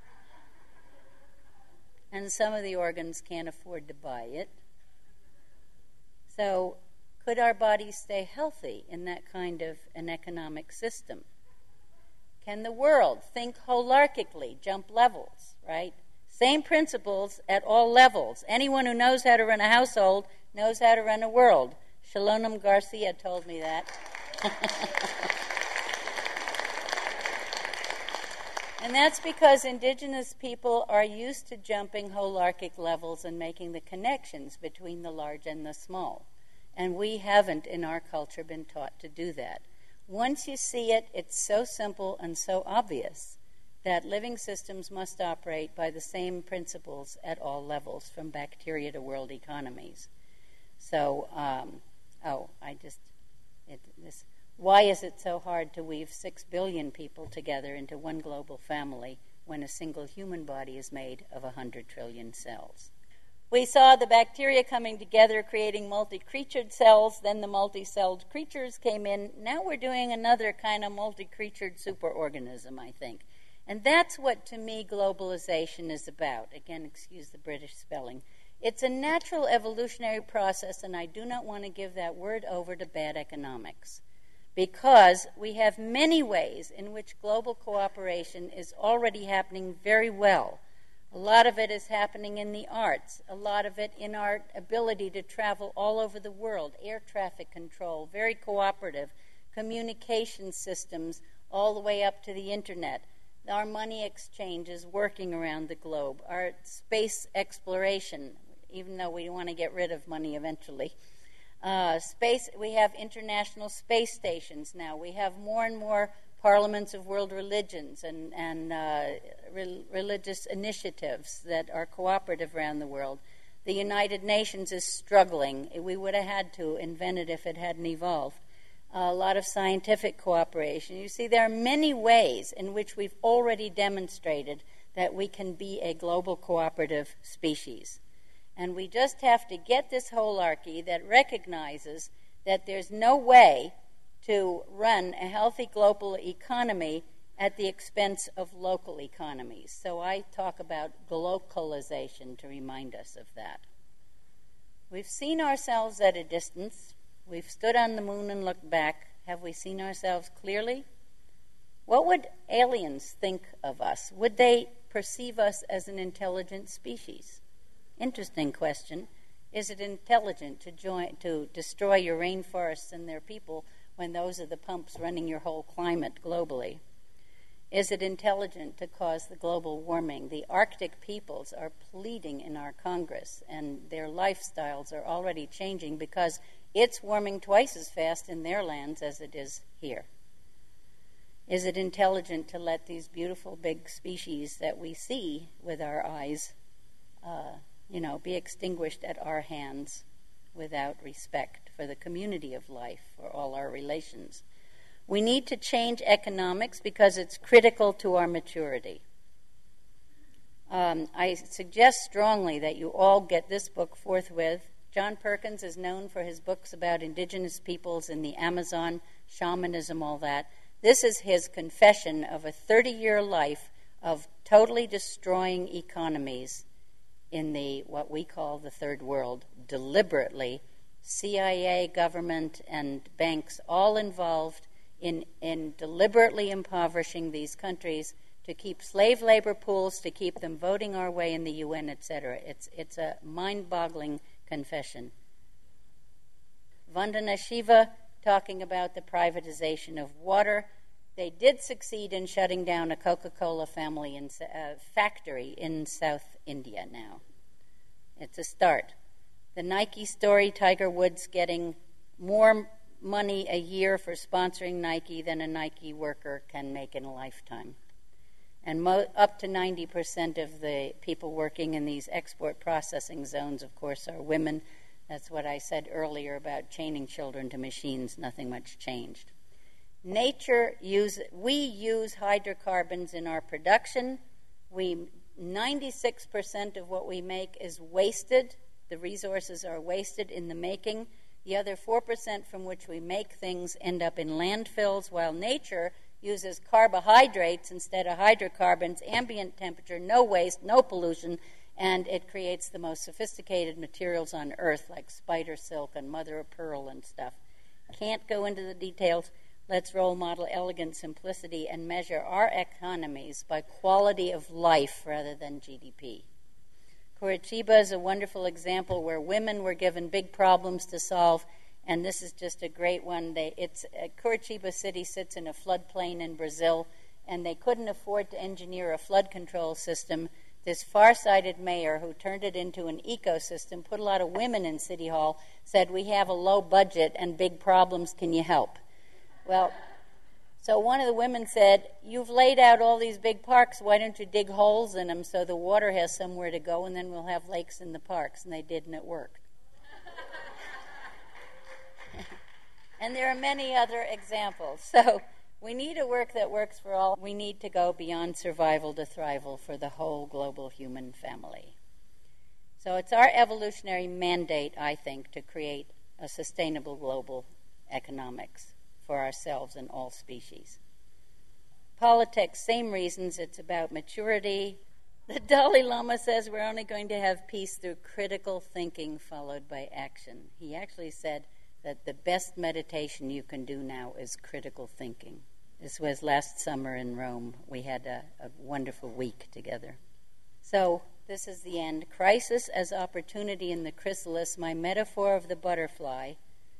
And some of the organs can't afford to buy it. So could our bodies stay healthy in that kind of an economic system? Can the world think holarchically, jump levels, right? Same principles at all levels. Anyone who knows how to run a household knows how to run a world. Shalonam Garcia told me that. And that's because indigenous people are used to jumping holarchic levels and making the connections between the large and the small. And we haven't in our culture been taught to do that. Once you see it, it's so simple and so obvious that living systems must operate by the same principles at all levels, from bacteria to world economies. So, um, oh, I just, it, this, why is it so hard to weave six billion people together into one global family when a single human body is made of one hundred trillion cells? We saw the bacteria coming together, creating multi-creatured cells. Then the multi-celled creatures came in. Now we're doing another kind of multi-creatured superorganism, I think. And that's what, to me, globalization is about. Again, excuse the British spelling. It's a natural evolutionary process, and I do not want to give that word over to bad economics, because we have many ways in which global cooperation is already happening very well. A lot of it is happening in the arts, a lot of it in our ability to travel all over the world, air traffic control, very cooperative, communication systems all the way up to the internet. Our money exchange is working around the globe. Our space exploration, even though we want to get rid of money eventually. Uh, space, we have international space stations now. We have more and more parliaments of world religions and, and uh, re- religious initiatives that are cooperative around the world. The United Nations is struggling. We would have had to invent it if it hadn't evolved. Uh, a lot of scientific cooperation. You see, there are many ways in which we've already demonstrated that we can be a global cooperative species. And we just have to get this holarchy that recognizes that there's no way to run a healthy global economy at the expense of local economies. So I talk about glocalization to remind us of that. We've seen ourselves at a distance. We've stood on the moon and looked back. Have we seen ourselves clearly? What would aliens think of us? Would they perceive us as an intelligent species? Interesting question. Is it intelligent to join, to destroy your rainforests and their people when those are the pumps running your whole climate globally? Is it intelligent to cause the global warming? The Arctic peoples are pleading in our Congress, and their lifestyles are already changing because it's warming twice as fast in their lands as it is here. Is it intelligent to let these beautiful big species that we see with our eyes, uh, you know, be extinguished at our hands without respect for the community of life, for all our relations? We need to change economics because it's critical to our maturity. Um, I suggest strongly that you all get this book forthwith. John Perkins is known for his books about indigenous peoples in the Amazon, shamanism, all that. This is his confession of a thirty-year life of totally destroying economies in the what we call the third world, deliberately. C I A, government, and banks all involved in, in deliberately impoverishing these countries to keep slave labor pools, to keep them voting our way in the U N, et cetera. It's, it's a mind-boggling confession. Vandana Shiva talking about the privatization of water. They did succeed in shutting down a Coca-Cola family in, uh, factory in South India now. It's a start. The Nike story, Tiger Woods getting more money a year for sponsoring Nike than a Nike worker can make in a lifetime. And mo- up to ninety percent of the people working in these export processing zones, of course, are women. That's what I said earlier about chaining children to machines. Nothing much changed. Nature use we use hydrocarbons in our production. We ninety-six percent of what we make is wasted. The resources are wasted in the making. The other four percent from which we make things end up in landfills, while nature uses carbohydrates instead of hydrocarbons, ambient temperature, no waste, no pollution, and it creates the most sophisticated materials on Earth, like spider silk and mother of pearl and stuff. Can't go into the details. Let's role model elegant simplicity and measure our economies by quality of life rather than G D P. Curitiba is a wonderful example where women were given big problems to solve, and this is just a great one. They, it's uh, Curitiba City sits in a floodplain in Brazil, and they couldn't afford to engineer a flood control system. This far-sighted mayor, who turned it into an ecosystem, put a lot of women in City Hall, said, "We have a low budget and big problems, can you help?" Well, so one of the women said, "You've laid out all these big parks, why don't you dig holes in them so the water has somewhere to go, and then we'll have lakes in the parks?" And they did, and it worked. And there are many other examples. So we need a work that works for all. We need to go beyond survival to thrival for the whole global human family. So it's our evolutionary mandate, I think, to create a sustainable global economics for ourselves and all species. Politics, same reasons. It's about maturity. The Dalai Lama says we're only going to have peace through critical thinking followed by action. He actually said that the best meditation you can do now is critical thinking. This was last summer in Rome. We had a, a wonderful week together. So this is the end. Crisis as opportunity in the chrysalis, my metaphor of the butterfly,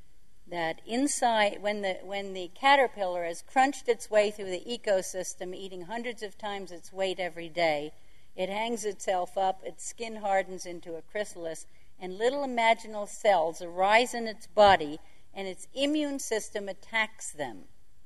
that inside, when the when the caterpillar has crunched its way through the ecosystem, eating hundreds of times its weight every day, it hangs itself up, its skin hardens into a chrysalis, and little imaginal cells arise in its body, and its immune system attacks them.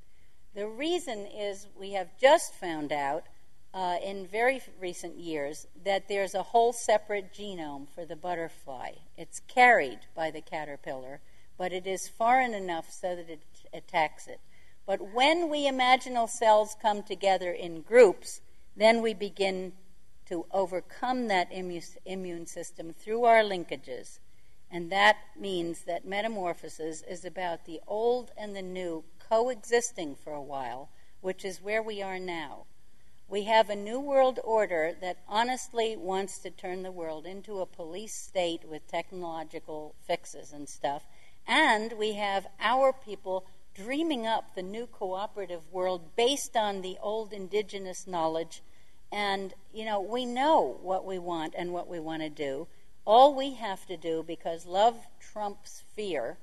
The reason is we have just found out uh, in very recent years that there's a whole separate genome for the butterfly. It's carried by the caterpillar, but it is foreign enough so that it attacks it. But when we imaginal cells come together in groups, then we begin to overcome that immu- immune system through our linkages. And that means that metamorphosis is about the old and the new coexisting for a while, which is where we are now. We have a new world order that honestly wants to turn the world into a police state with technological fixes and stuff. And we have our people dreaming up the new cooperative world based on the old indigenous knowledge. And, you know, we know what we want and what we want to do. All we have to do, because love trumps fear,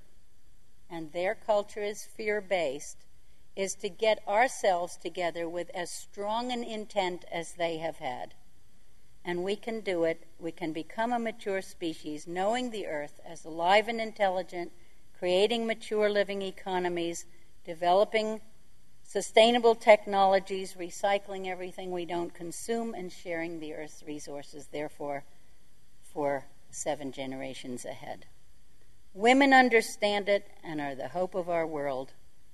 and their culture is fear-based, is to get ourselves together with as strong an intent as they have had. And we can do it. We can become a mature species, knowing the earth as alive and intelligent, creating mature living economies, developing sustainable technologies, recycling everything we don't consume, and sharing the earth's resources, therefore, for seven generations ahead. Women understand it and are the hope of our world,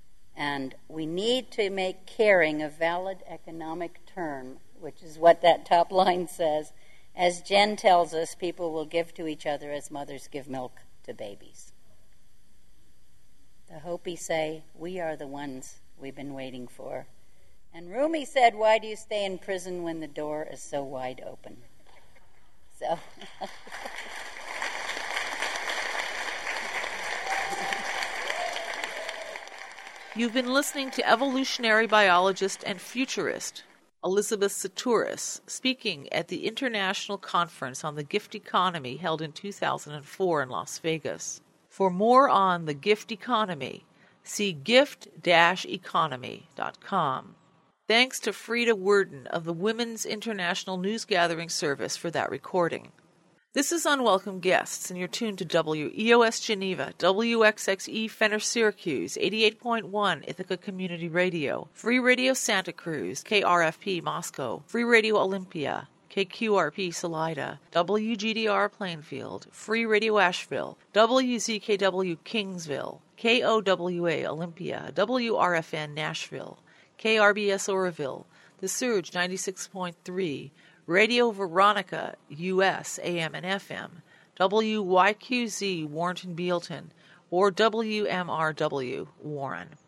and we need to make caring a valid economic term, which is what that top line says. As Jen tells us, people will give to each other as mothers give milk to babies. The Hopi say, we are the ones we've been waiting for. And Rumi said, why do you stay in prison when the door is so wide open? So... You've been listening to evolutionary biologist and futurist Elizabeth Sahtouris speaking at the International Conference on the Gift Economy held in two thousand four in Las Vegas. For more on the gift economy, see gift dash economy dot com. Thanks to Frida Worden of the Women's International News Gathering Service for that recording. This is Unwelcome Guests, and you're tuned to W E O S Geneva, W X X E Fenner Syracuse, eighty-eight point one Ithaca Community Radio, Free Radio Santa Cruz, K R F P Moscow, Free Radio Olympia, K Q R P Salida, W G D R Plainfield, Free Radio Asheville, W Z K W Kingsville, K O W A Olympia, W R F N Nashville, K R B S Oroville, The Surge ninety-six point three, Radio Veronica, U S, A M and F M, W Y Q Z, Warrenton Bealton, or W M R W, Warren.